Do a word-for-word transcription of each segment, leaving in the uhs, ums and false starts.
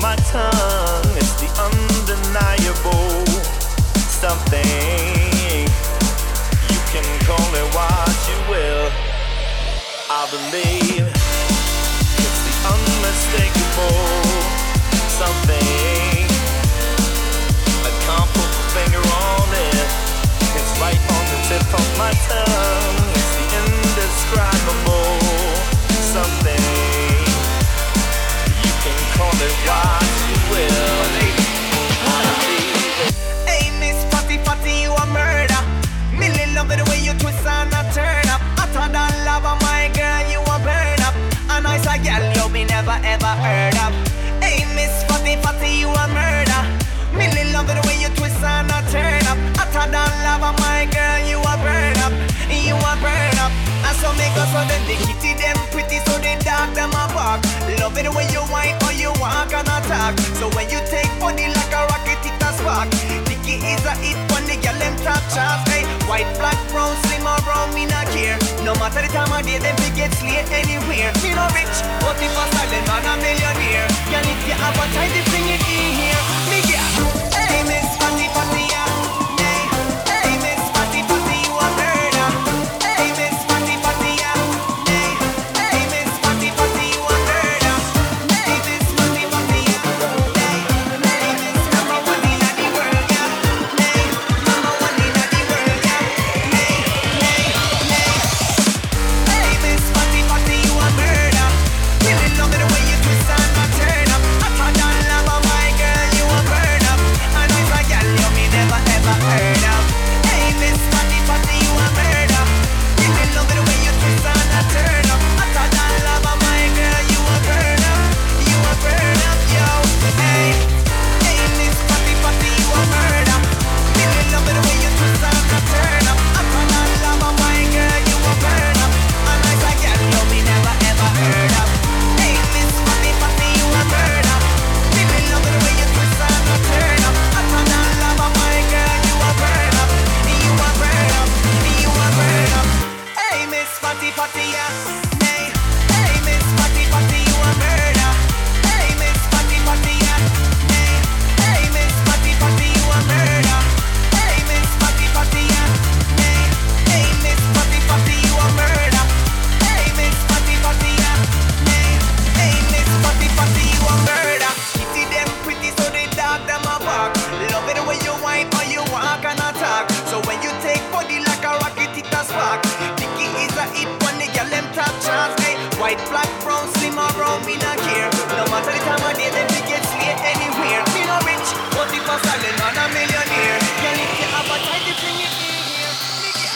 my tongue. It's the undeniable something. You can call it what you will. I believe it's the unmistakable something. I can't put my finger on it. It's right on the tip of my tongue. It's the indescribable something. You can call it what you will. I believe it. Hey, Miss Fatty Fatty, you a murder. Millie love it the way you twist and a turn up. Hotter than lava, my girl, you a burn up. A nice a girl you me never ever heard of. Hey, Miss Fatty Fatty, you a murder. Millie love it the way you twist and a turn up. Hotter than lava, my girl, you a burn up. You a burn up. And so make us so then the kitty them pretty, so the dog them a bark. Love it the way you whine or you walk and attack. So when you take body like a rocket, it a spark. Dicky is a hit when the girl them top charts. Hey, white, black, brown, slim or brown, me not care. No matter the time of day, them big get slay anywhere. Me no rich, but if I silent man a millionaire. Girl, if you have a time, they bring it in here. Me girl, hey Miss Fatty Fatty, yeah. Hey, hey Miss Fatty Fatty, you a murder. Hey Miss Fatty Fatty, yeah. Hey, hey Miss Fatty Fatty, you a murder. Hey Miss Fatty Fatty, yeah. Hey, hey Miss Fatty Fatty, in the world, yeah. Hey, number one in the world, yeah. Hey, hey, hey. Hey Miss Fatty Fatty, you a murder. Really love it the way you twist and a turn up. Hotter than lava, my girl, you a burn up. And if a girl you me never ever heard of. Hey Miss Fatty Fatty, you a murder. Really love it the way you twist and a turn up. Hotter than lava, my girl, you a burn up. You a burn up, yo. Hey, hey Miss Fatty Fatty, you a murder. Really love it the way you twist and a turn up. Hotter than lava, my girl, you a burn up. And if a girl you me never ever heard of. Hey Miss Fatty Fatty, you a murder. Really love it the way you twist and a turn up. Hotter than lava, my girl, you a burn up. You a burn up. You a burn up. Hey Miss Fatty Fatty, yeah. Hey, hey Miss Fatty Fatty, you a murder. Hey Miss Fatty Fatty, yeah. Hey, hey Miss Fatty Fatty, you a murder. Hey Miss Fatty Fatty, yeah. Hey, hey Miss Fatty Fatty, you a murder. Hey Miss Fatty Fatty, yeah. Hey, hey Miss Fatty Fatty, you a murder. Kitty them pretty, so they dog them a bark. Love it the way you whine or you walk and attack. So when you take body like a rocket, it a spark. Dicky is a hit when the girl them top charts. Hey, white, black, brown, slim or brown, me not care. No matter the time of day, them big get slay anywhere. Me no rich, but if I silent man a millionaire. Girl, if you have a time, they bring it in here. Me girl.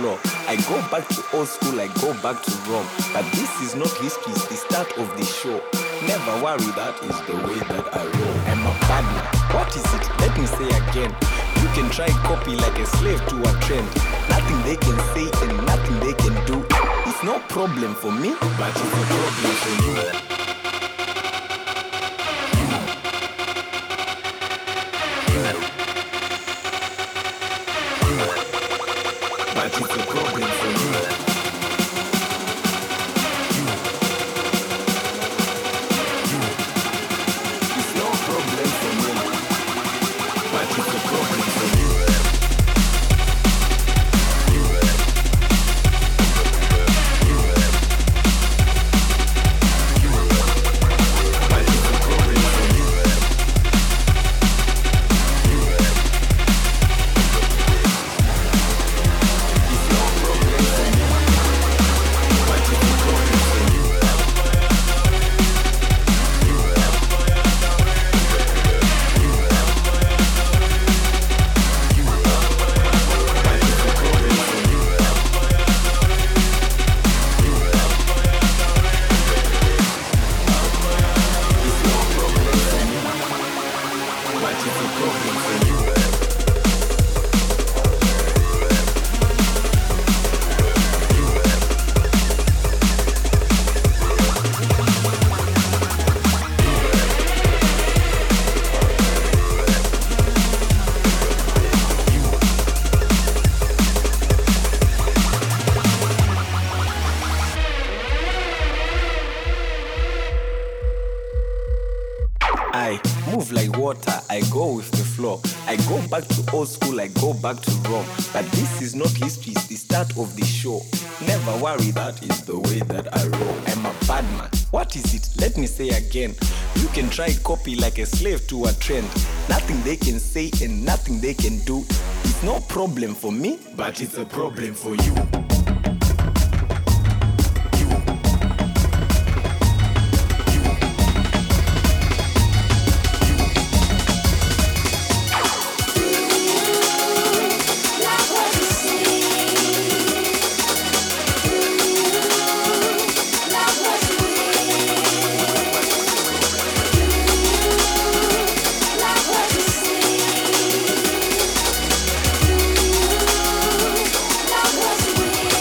floor. I go back to old school, I go back to Rome. But this is not history, it's the start of the show. Never worry, that is the way that I roll. I'm a bad man. What is it? Let me say again. You can try copy like a slave to a trend. Nothing they can say and nothing they can do. It's no problem for me, but it's a problem for you. But it's a problem for you. It's no problem for me. But it's a problem for you. I move like water, I go with the flow. I go back to old school, I go back to Rome. But this is not history, it's the start of the show. Never worry, that is the way that I roll. I'm a bad man. What is it? Let me say again. You can try copy like a slave to a trend. Nothing they can say and nothing they can do. It's no problem for me, but it's a problem for you. Love was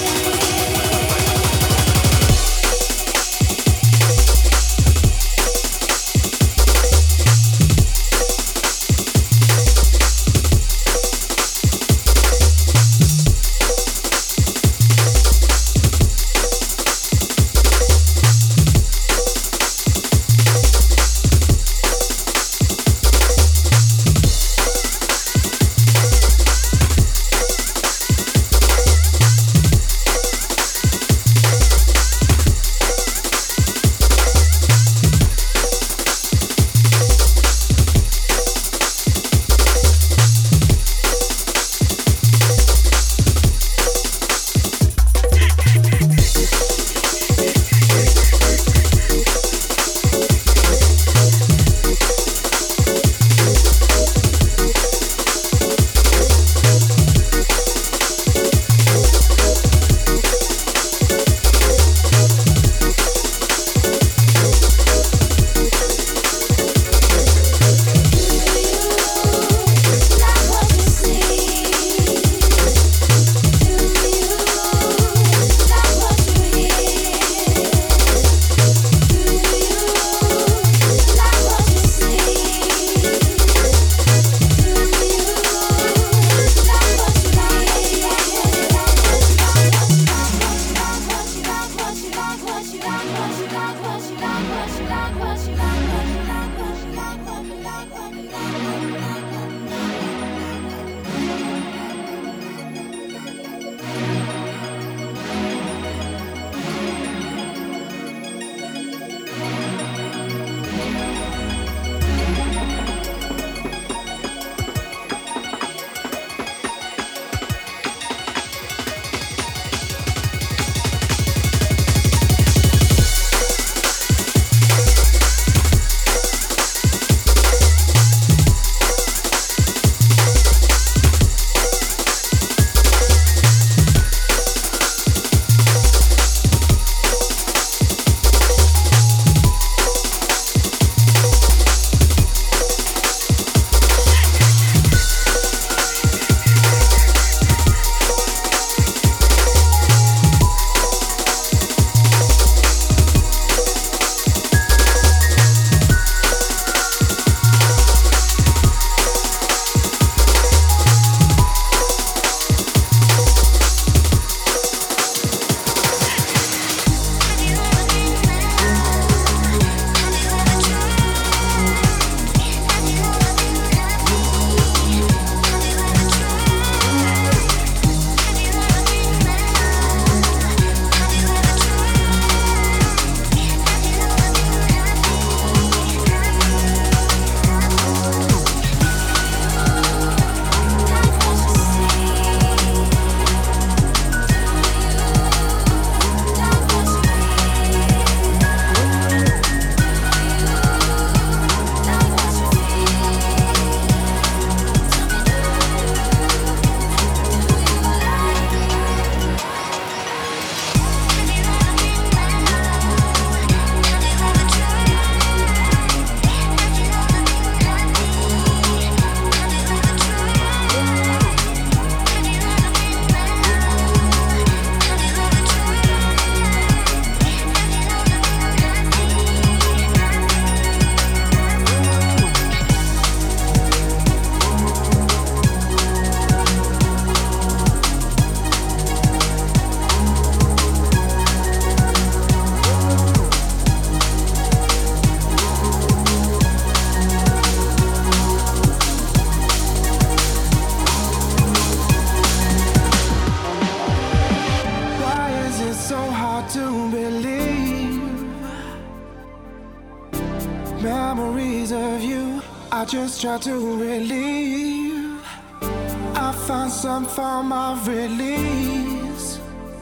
Memories of you, I just try to relieve. I found some form of release.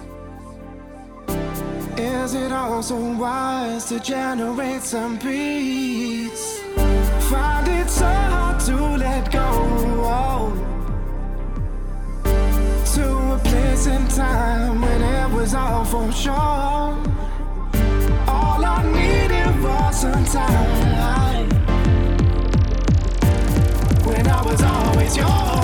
Is it also wise to generate some peace? Find it so hard to let go. To a place and time when it was all for sure. All I needed was some time when I was always yours.